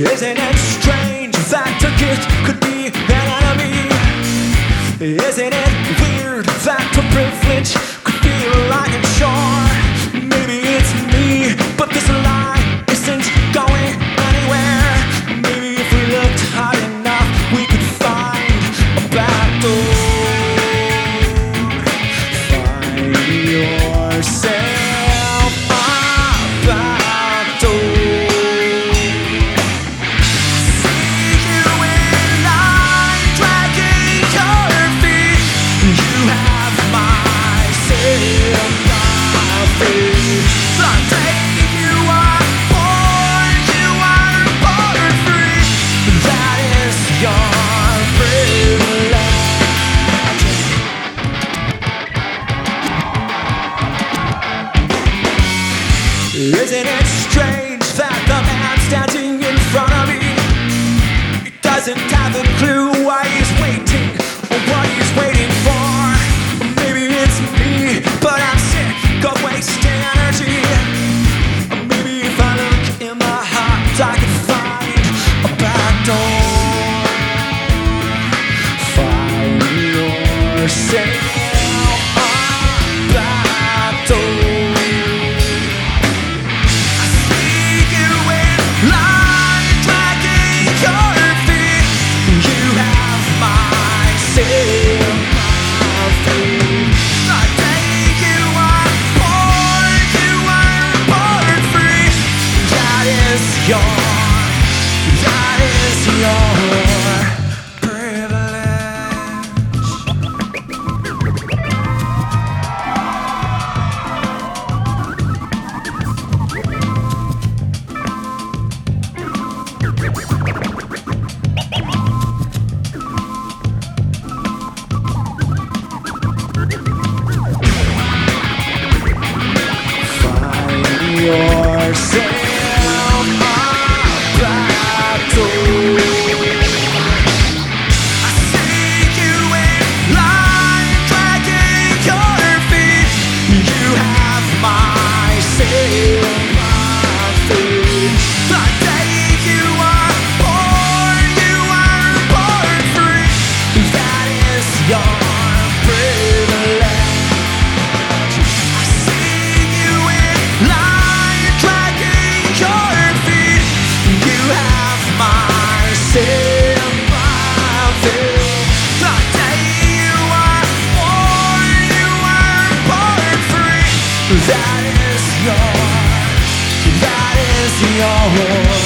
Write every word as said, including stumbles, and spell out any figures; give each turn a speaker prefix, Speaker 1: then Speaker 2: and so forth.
Speaker 1: Isn't it strange that a gift could be an enemy? Isn't it weird that a privilege could feel like a chore? Maybe it's me, but this lie isn't going anywhere. Maybe if we looked hard enough, we could find a back door. Find yourself a back door. Isn't it strange that the man standing in front of me doesn't have a clue why he's waiting or what he's waiting for? Maybe it's me, but I'm sick of wasting energy. Maybe if I look in my heart, I can find a back door. Find yourself a back door. Your, that is your privilege. Find yourself. That is your, that is your